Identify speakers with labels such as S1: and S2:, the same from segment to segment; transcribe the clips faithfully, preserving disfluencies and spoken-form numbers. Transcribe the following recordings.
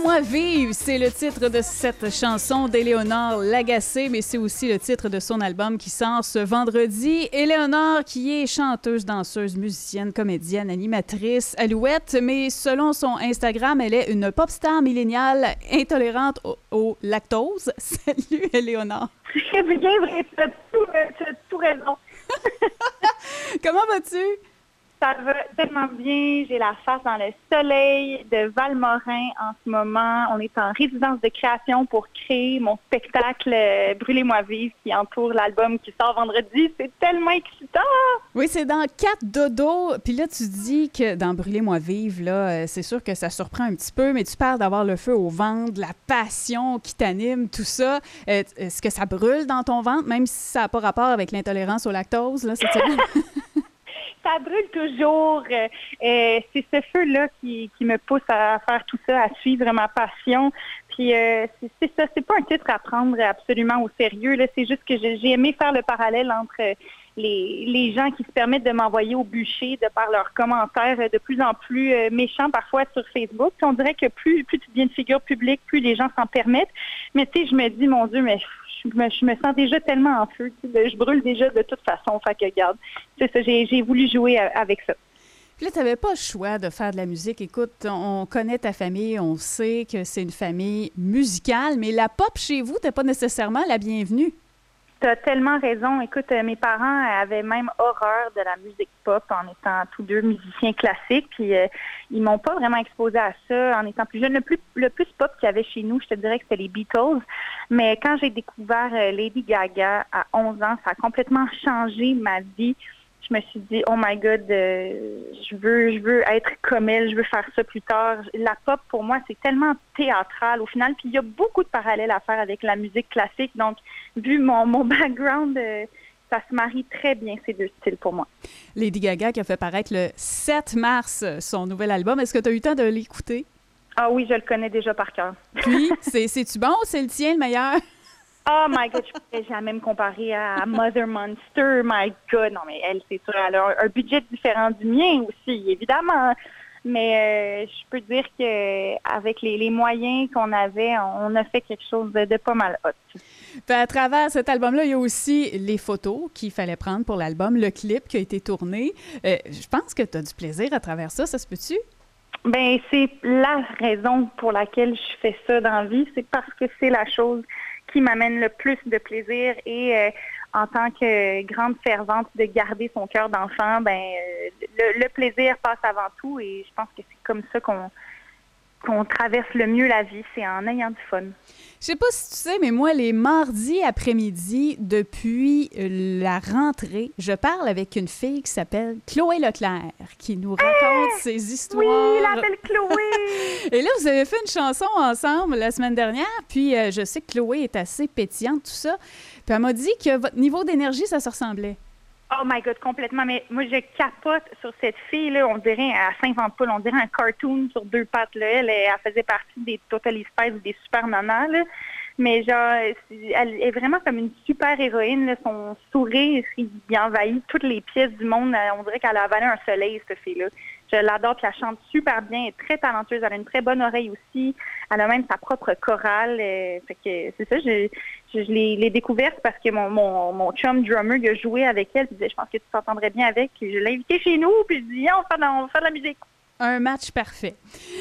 S1: Brûlez-moi vive, c'est le titre de cette chanson d'Éléonore Lagacé, mais c'est aussi le titre de son album qui sort ce vendredi. Éléonore qui est chanteuse, danseuse, musicienne, comédienne, animatrice, alouette, mais selon son Instagram, elle est une pop star milléniale intolérante au, au lactose. Salut Éléonore.
S2: C'est bien vrai, tu as tout, tu as tout raison.
S1: Comment vas-tu?
S2: Ça va tellement bien. J'ai la face dans le soleil de Valmorin en ce moment. On est en résidence de création pour créer mon spectacle euh, Brûlez-moi vive qui entoure l'album qui sort vendredi. C'est tellement excitant!
S1: Oui, c'est dans quatre dodos. Puis là, tu dis que dans Brûlez-moi vive, là, c'est sûr que ça surprend un petit peu, mais tu parles d'avoir le feu au ventre, la passion qui t'anime, tout ça. Euh, est-ce que ça brûle dans ton ventre, même si ça n'a pas rapport avec l'intolérance au lactose, là, cette semaine?
S2: Ça brûle toujours. Euh, euh, c'est ce feu-là qui, qui me pousse à faire tout ça, à suivre ma passion. Puis euh, c'est, c'est ça, c'est pas un titre à prendre absolument au sérieux. Là. C'est juste que j'ai, j'ai aimé faire le parallèle entre les, les gens qui se permettent de m'envoyer au bûcher de par leurs commentaires de plus en plus euh, méchants parfois sur Facebook. Puis on dirait que plus, plus tu deviens une figure publique, plus les gens s'en permettent. Mais tu sais, je me dis, mon Dieu, mais je me, je me sens déjà tellement en feu. Je brûle déjà de toute façon. Fait que, regarde, c'est ça, j'ai, j'ai voulu jouer avec ça.
S1: Puis là, tu n'avais pas le choix de faire de la musique. Écoute, on connaît ta famille, on sait que c'est une famille musicale, mais la pop chez vous, t'es pas nécessairement la bienvenue.
S2: Tu as tellement raison. Écoute, euh, mes parents avaient même horreur de la musique pop en étant tous deux musiciens classiques. Puis euh, ils m'ont pas vraiment exposé à ça en étant plus jeune. Le plus, le plus pop qu'il y avait chez nous, je te dirais que c'était les Beatles. Mais quand j'ai découvert euh, Lady Gaga à onze ans, ça a complètement changé ma vie. Je me suis dit, oh my God, euh, je veux, je veux être comme elle, je veux faire ça plus tard. La pop, pour moi, c'est tellement théâtral au final. Puis il y a beaucoup de parallèles à faire avec la musique classique. Donc, vu mon, mon background, euh, ça se marie très bien, ces deux styles pour moi.
S1: Lady Gaga qui a fait paraître le sept mars son nouvel album. Est-ce que tu as eu le temps de l'écouter?
S2: Ah oui, je le connais déjà par cœur.
S1: Puis, c'est, c'est-tu bon ou c'est le tien le meilleur?
S2: Oh my God, je ne pourrais jamais me comparer à Mother Monster. My God, non mais elle, c'est sûr, elle a un, un budget différent du mien aussi, évidemment. Mais euh, je peux dire qu'avec les, les moyens qu'on avait, on a fait quelque chose de, de pas mal hot.
S1: Puis à travers cet album-là, il y a aussi les photos qu'il fallait prendre pour l'album, le clip qui a été tourné. Euh, je pense que tu as du plaisir à travers ça, ça se peut-tu?
S2: Ben c'est la raison pour laquelle je fais ça dans la vie, c'est parce que c'est la chose qui m'amène le plus de plaisir et euh, en tant que grande fervente de garder son cœur d'enfant, ben euh, le, le plaisir passe avant tout et je pense que c'est comme ça qu'on qu'on traverse le mieux la vie, c'est en ayant du fun.
S1: Je sais pas si tu sais, mais moi, les mardis après-midi, depuis la rentrée, je parle avec une fille qui s'appelle Chloé Leclerc, qui nous raconte hey! ses histoires.
S2: Oui, la belle Chloé!
S1: Et là, vous avez fait une chanson ensemble la semaine dernière, puis euh, je sais que Chloé est assez pétillante, tout ça. Puis elle m'a dit que votre niveau d'énergie, ça se ressemblait.
S2: Oh my God, complètement. Mais moi, je capote sur cette fille-là. On dirait, elle s'invente pas, on dirait un cartoon sur deux pattes. Là. Elle, elle faisait partie des Total Spice ou des Super Nanas. Là. Mais genre, elle est vraiment comme une super héroïne. Là. Son sourire, il envahit toutes les pièces du monde. On dirait qu'elle a avalé un soleil, cette fille-là. Je l'adore, puis elle chante super bien, elle est très talentueuse, elle a une très bonne oreille aussi. Elle a même sa propre chorale. Euh, fait que c'est ça, je, je, je l'ai, l'ai découverte parce que mon, mon, mon chum drummer, il a joué avec elle, puis il disait, je pense que tu t'entendrais bien avec. Puis je l'ai invité chez nous, puis je dis, on va faire de, on va faire de la musique.
S1: Un match parfait.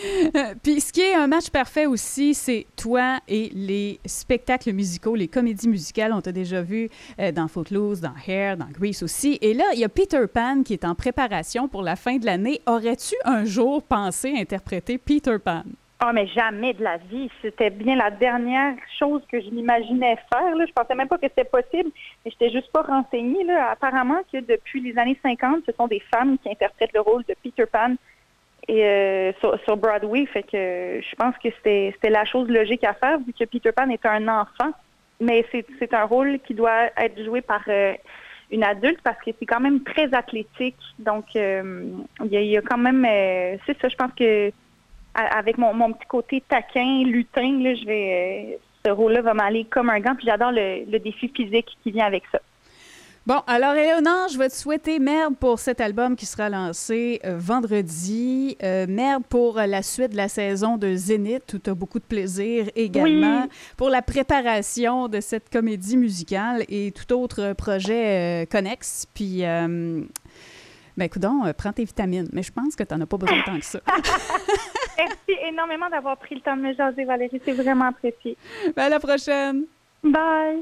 S1: Puis ce qui est un match parfait aussi, c'est toi et les spectacles musicaux, les comédies musicales. On t'a déjà vu euh, dans Footloose, dans Hair, dans Grease aussi. Et là, il y a Peter Pan qui est en préparation pour la fin de l'année. Aurais-tu un jour pensé interpréter Peter Pan?
S2: Oh, mais jamais de la vie. C'était bien la dernière chose que je m'imaginais faire. Là. Je pensais même pas que c'était possible. Mais j'étais juste pas renseignée. Là. Apparemment que depuis les années cinquante, ce sont des femmes qui interprètent le rôle de Peter Pan. Et euh, sur, sur Broadway, fait que euh, je pense que c'était, c'était la chose logique à faire vu que Peter Pan est un enfant, mais c'est, c'est un rôle qui doit être joué par euh, une adulte parce que c'est quand même très athlétique. Donc, euh, il y, a, il y a quand même, euh, c'est ça, je pense que avec mon, mon petit côté taquin, lutin, là, je vais, euh, ce rôle-là va m'aller comme un gant. Puis j'adore le, le défi physique qui vient avec ça.
S1: Bon, alors Éléonore, je vais te souhaiter merde pour cet album qui sera lancé euh, vendredi. Euh, merde pour la suite de la saison de Zénith, où tu as beaucoup de plaisir également.
S2: Oui.
S1: Pour la préparation de cette comédie musicale et tout autre projet euh, connexe. Puis, euh, ben, coudonc, euh, prends tes vitamines. Mais je pense que tu n'en as pas besoin tant que ça.
S2: Merci énormément d'avoir pris le temps de me jaser, Valérie. C'est vraiment apprécié.
S1: Ben, à la prochaine!
S2: Bye!